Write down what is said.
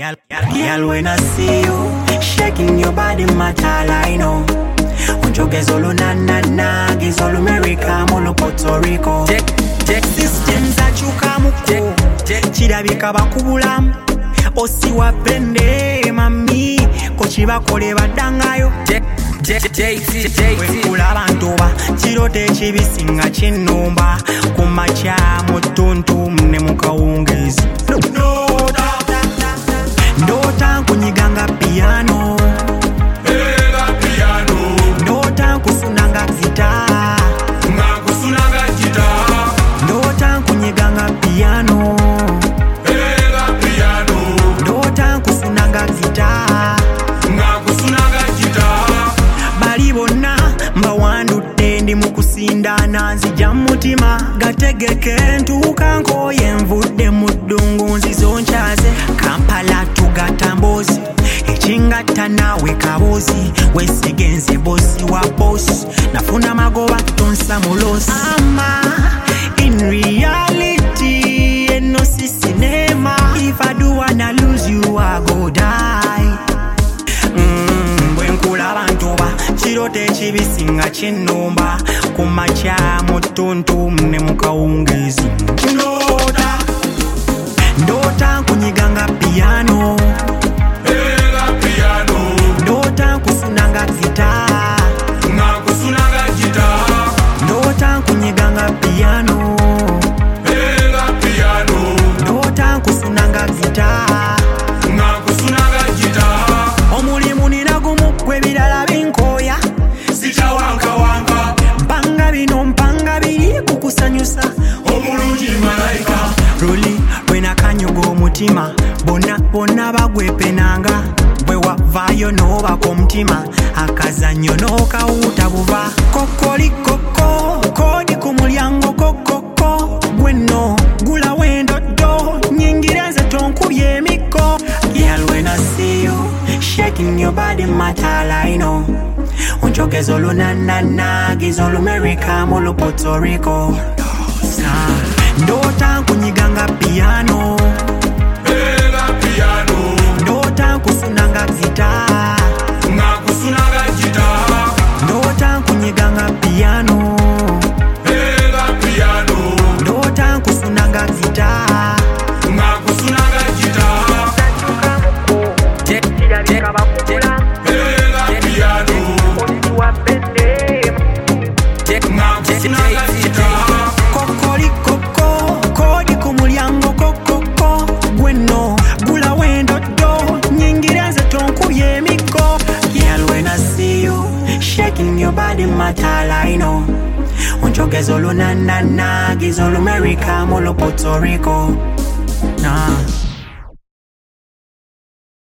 Girl, when I see you shaking your body, my child, I know. Unjo gezolo na na na, gezolo America, molo Puerto Rico. Check systems achuka muko, chirabika bakubulamu. Osi wapende mami, kochiba kole badangayo. Wekula abantu ba, chirote chibisinga chinumba. Kumacha mutuntu mne mukawungezi. Ndota kunyiganga piano. Ndota kusunanga guitar. Ndota kunyiganga piano. Ndota kusunanga guitar. Bali bonna mbawandudde ndi mukusindana nzija mutima gategeke ntuuka nkoye nvudde mu ddungu nzizo nkyaze Kampala tugatambozi ekingatta naawe kabozi weesigenze bosi wa bosi nafuna magoba tonsa mulosi ama in reality eno si cinema if I do wanna lose you I go die bwenkula abantu ba chirote chibisinga chinumba kumacha mutuntu mne mukawungezi ndota kunyiganga piano ndota kusunanga guitar ndota kunyiganga piano ndota kusunanga guitar omulimu ninagumu gwebirala binkoya sitawankawanka mpanga bino mpanga biri kukusanyusa omulungi malayika ruli lwenakanyuga omutima bonna bagwepenanga bwe wavaayo n'obaka omutima akazannyo n'okawuta buva kokolikoko kodi ku mulyango kokoko gwenno gula wendoddo nyingira nze tonkubye emiko Girl, when I see you shaking your body, my child, I know. Unjo gezolo na na na, gezolo America, molo Puerto Rico. Ndota kunyiganga piano. Ndota kusunanga guitar. Ndota kunyiganga piano. Ndota kusunanga guitar. Kodi ku mulyango kokoko gwenno gula wendoddo nyingira nze tonkubye emiko Girl, when I see you shaking your body, my child, I know. Unjo gezolo na na na, gezolo America, molo Puerto Rico. Nah.